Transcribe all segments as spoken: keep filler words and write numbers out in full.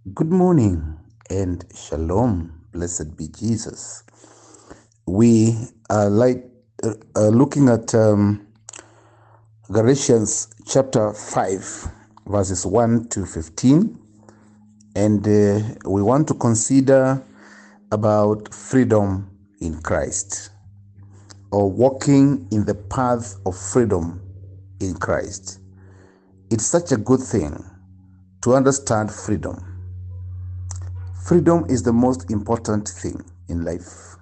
Good morning and shalom. Blessed be Jesus. We are like uh, uh, looking at um, Galatians chapter five, verses one to fifteen, and uh, we want to consider about freedom in Christ, or walking in the path of freedom in Christ. It's such a good thing to understand freedom. Freedom is the most important thing in life.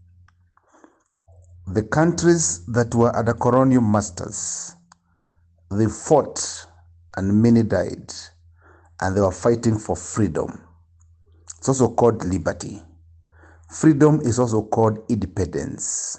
The countries that were under colonial masters, they fought and many died, and they were fighting for freedom. It's also called liberty. Freedom is also called independence.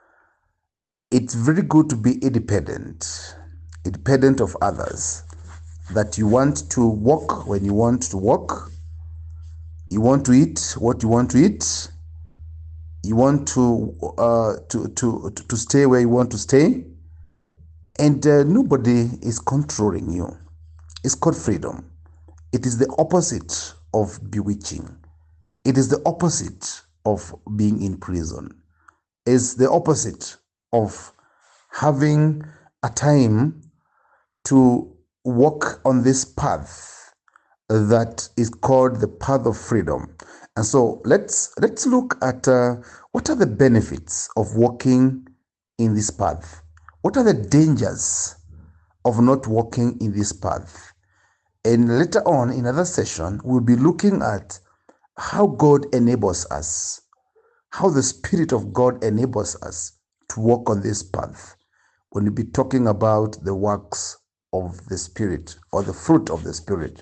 It's very good to be independent, independent of others, that you want to walk when you want to walk, you want to eat what you want to eat, you want to uh, to, to, to stay where you want to stay, and uh, nobody is controlling you. It's called freedom. It is the opposite of bewitching. It is the opposite of being in prison. It's the opposite of having a time to walk on this path that is called the path of freedom. And so let's let's look at uh, what are the benefits of walking in this path. What are the dangers of not walking in this path? And later on in another session, we'll be looking at how God enables us, how the Spirit of God enables us to walk on this path. When we'll be talking about the works of the Spirit or the fruit of the Spirit.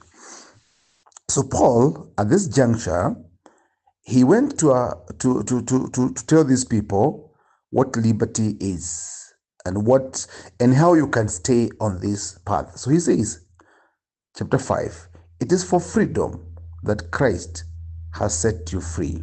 So Paul, at this juncture, he went to, uh, to, to, to, to, to tell these people what liberty is and what and how you can stay on this path. So he says, chapter five, it is for freedom that Christ has set you free.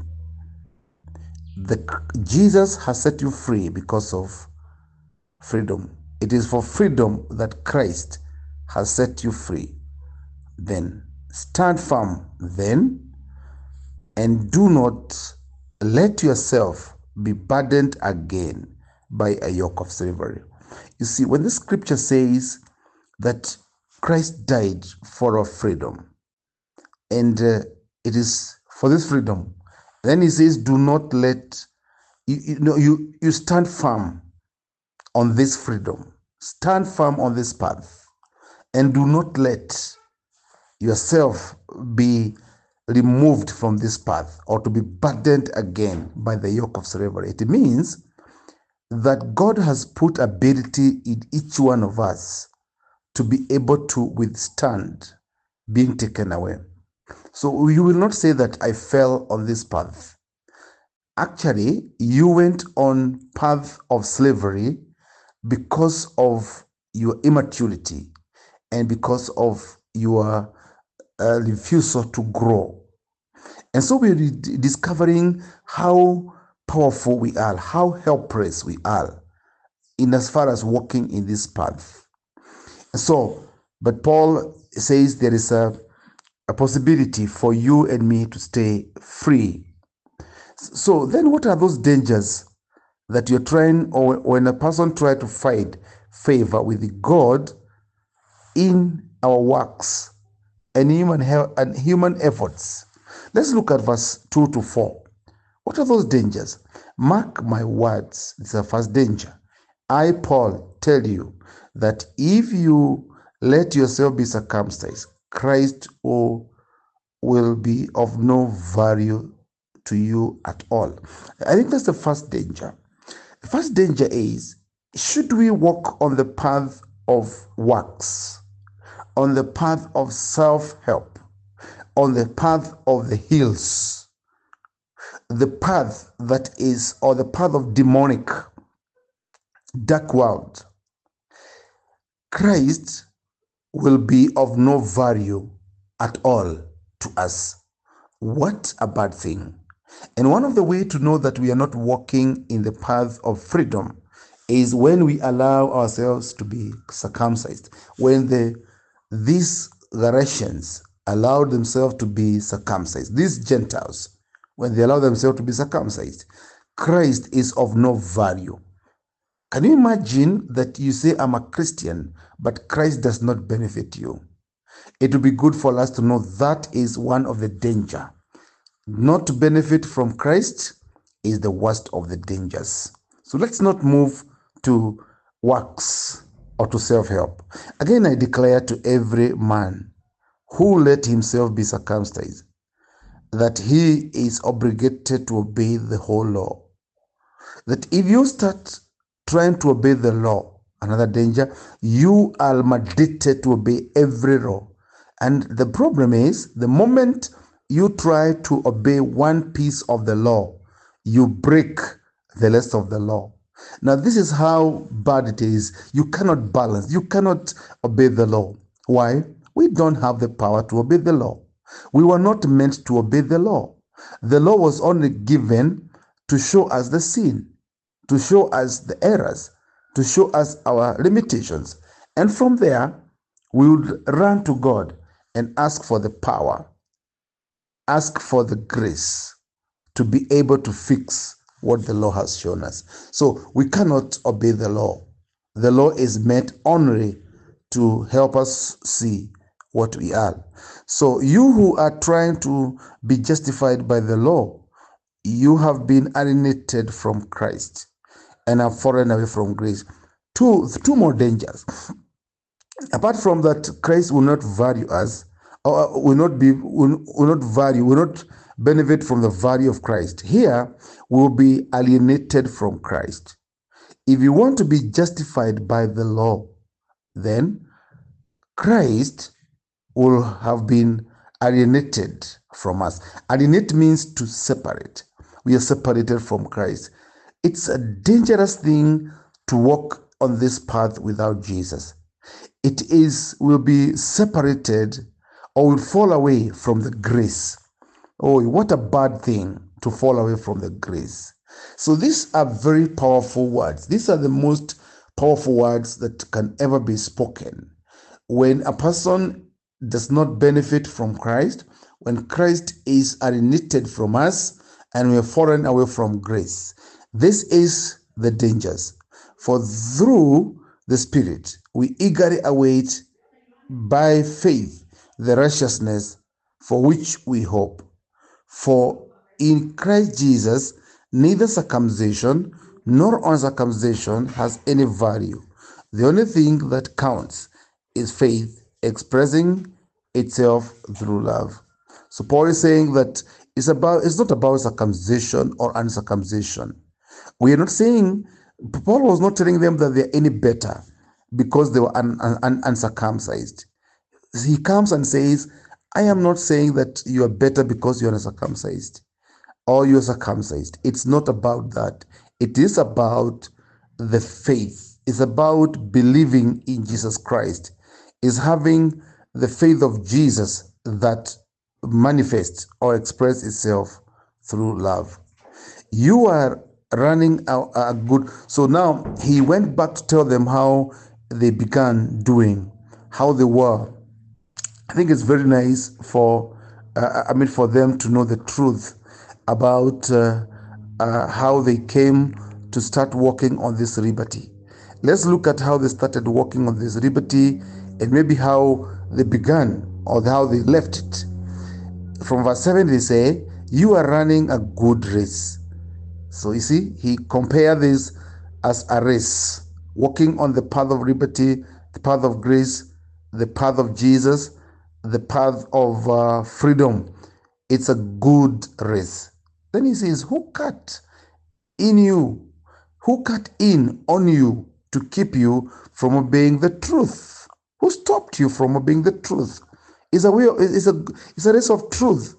The, Jesus has set you free because of freedom. It is for freedom that Christ has set you free. Then stand firm then, and do not let yourself be burdened again by a yoke of slavery. You see, when the scripture says that Christ died for our freedom, and uh, it is for this freedom, then he says, do not let, you, you know, you, you stand firm on this freedom. Stand firm on this path, and do not let yourself be removed from this path or to be burdened again by the yoke of slavery. It means that God has put ability in each one of us to be able to withstand being taken away. So you will not say that I fell on this path. Actually, you went on path of slavery because of your immaturity and because of your uh, refusal to grow. And so we're discovering how powerful we are, how helpless we are in as far as walking in this path. And so, but Paul says there is a, a possibility for you and me to stay free. So then what are those dangers that you're trying, or when a person tries to find favor with God in our works and human, and human efforts? Let's look at verse two to four. What are those dangers? Mark my words. This is the first danger. I, Paul, tell you that if you let yourself be circumcised, Christ will, will be of no value to you at all. I think that's the first danger. The first danger is, should we walk on the path of works, on the path of self-help, on the path of the hills, the path that is, or the path of demonic, dark world? Christ will be of no value at all to us. What a bad thing. And one of the ways to know that we are not walking in the path of freedom is when we allow ourselves to be circumcised. When the these Galatians allowed themselves to be circumcised. These Gentiles, when they allow themselves to be circumcised, Christ is of no value. Can you imagine that you say, I'm a Christian, but Christ does not benefit you? It would be good for us to know that is one of the danger. Not to benefit from Christ is the worst of the dangers. So let's not move to works or to self-help. Again, I declare to every man who let himself be circumcised that he is obligated to obey the whole law. That if you start trying to obey the law, another danger, you are mandated to obey every law. And the problem is, the moment you try to obey one piece of the law, you break the rest of the law. Now, this is how bad it is. You cannot balance. You cannot obey the law. Why? We don't have the power to obey the law. We were not meant to obey the law. The law was only given to show us the sin, to show us the errors, to show us our limitations. And from there, we would run to God and ask for the power, ask for the grace to be able to fix what the law has shown us. So we cannot obey the law. The law is meant only to help us see what we are. So you who are trying to be justified by the law, you have been alienated from Christ and have fallen away from grace. Two, two more dangers. Apart from that, Christ will not value us, or will not be, will, will not value, will not benefit from the value of Christ. Here, we will be alienated from Christ. If you want to be justified by the law, then Christ will have been alienated from us. Alienate means to separate. We are separated from Christ. It's a dangerous thing to walk on this path without Jesus. It is, will be separated or will fall away from the grace. Oh, what a bad thing to fall away from the grace. So these are very powerful words. These are the most powerful words that can ever be spoken. When a person does not benefit from Christ, when Christ is alienated from us and we are fallen away from grace, this is the dangers. For through the Spirit, we eagerly await by faith the righteousness for which we hope. For in Christ Jesus, neither circumcision nor uncircumcision has any value. The only thing that counts is faith expressing itself through love. So Paul is saying that it's about it's not about circumcision or uncircumcision. We are not saying, Paul was not telling them that they're any better because they were un, un, uncircumcised. He comes and says, I am not saying that you are better because you are uncircumcised or you are circumcised. It's not about that. It is about the faith. It's about believing in Jesus Christ. It's having the faith of Jesus that manifests or expresses itself through love. You are running a, a good... So now he went back to tell them how they began doing, how they were. I think it's very nice for, uh, I mean, for them to know the truth about uh, uh, how they came to start walking on this liberty. Let's look at how they started walking on this liberty and maybe how they began or how they left it. From verse seven, they say, you are running a good race. So you see, he compared this as a race, walking on the path of liberty, the path of grace, the path of Jesus, the path of uh, freedom. It's a good race. Then he says, who cut in you? Who cut in on you to keep you from obeying the truth? Who stopped you from obeying the truth? It's a way. It's a. It's a race of truth.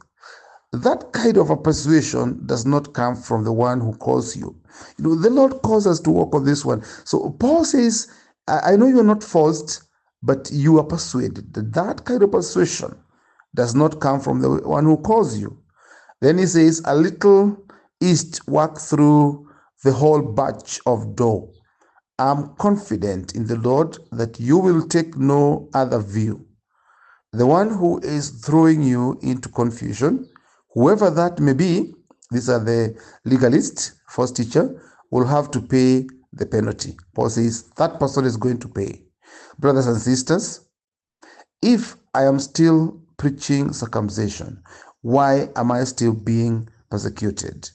That kind of a persuasion does not come from the one who calls you. You know, the Lord calls us to walk on this one. So Paul says, I, I know you're not forced, but you are persuaded. That kind of persuasion does not come from the one who calls you. Then he says, a little east walk through the whole batch of dough. I'm confident in the Lord that you will take no other view. the one who is throwing you into confusion, whoever that may be, these are the legalists, false teacher, will have to pay the penalty. Paul says that person is going to pay. Brothers and sisters, if I am still preaching circumcision, why am I still being persecuted?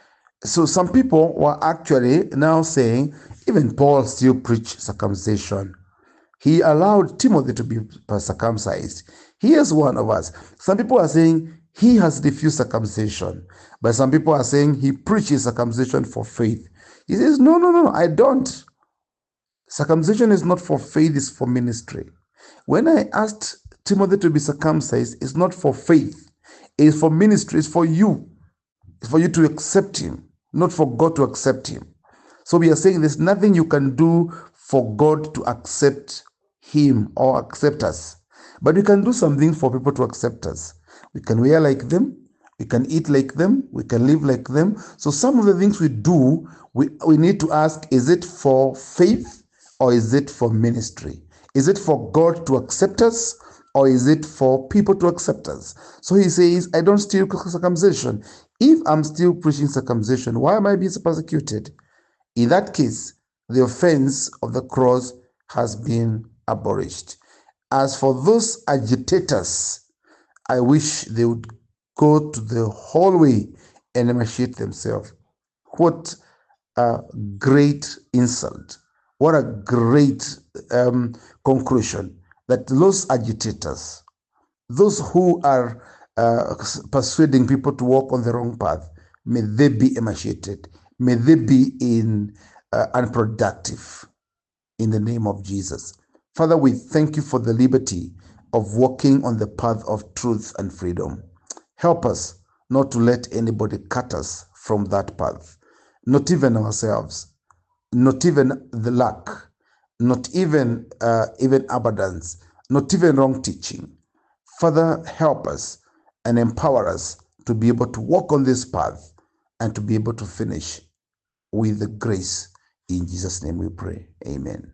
So some people were actually now saying, even Paul still preached circumcision. He allowed Timothy to be circumcised. He is one of us. Some people are saying he has refused circumcision, but some people are saying he preaches circumcision for faith. He says, no, no, no, I don't. Circumcision is not for faith, it's for ministry. When I asked Timothy to be circumcised, it's not for faith, it's for ministry, it's for you. It's for you to accept him, not for God to accept him. So we are saying there's nothing you can do for God to accept him or accept us. But we can do something for people to accept us. We can wear like them, we can eat like them, we can live like them. So some of the things we do, we, we need to ask, is it for faith or is it for ministry? Is it for God to accept us or is it for people to accept us? So he says, I don't steal circumcision. If I'm still preaching circumcision, why am I being persecuted? In that case, the offense of the cross has been abolished. As for those agitators, I wish they would go to the hallway and emancipate themselves. What a great insult. What a great um, conclusion that those agitators, those who are uh, persuading people to walk on the wrong path, may they be emancipated. May they be in uh, unproductive in the name of Jesus. Father, we thank you for the liberty of walking on the path of truth and freedom. Help us not to let anybody cut us from that path, not even ourselves, not even the luck, not even uh, even abundance, not even wrong teaching. Father, help us and empower us to be able to walk on this path and to be able to finish with the grace. In Jesus' name we pray. Amen.